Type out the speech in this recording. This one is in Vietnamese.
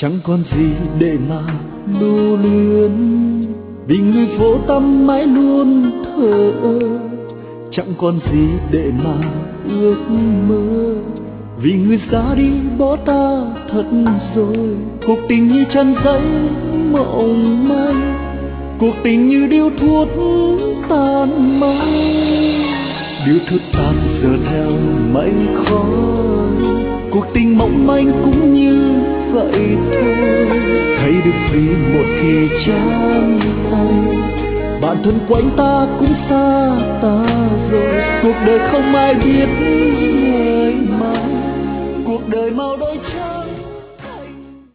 Chẳng còn gì để mà lưu luyến, vì người vô tâm mãi luôn thờ ơ. Chẳng còn gì để mà ước mơ, vì người ra đi bỏ ta thật rồi. Cuộc tình như chăn giấy mộng manh, cuộc tình như điếu thuốc tàn mãi. Điếu thuốc tan giờ theo mây khói, cuộc tình mong manh cũng như vậy thôi. Thấy được gì một khi trắng tay, bạn thân quanh ta cũng xa ta rồi. Cuộc đời không ai biết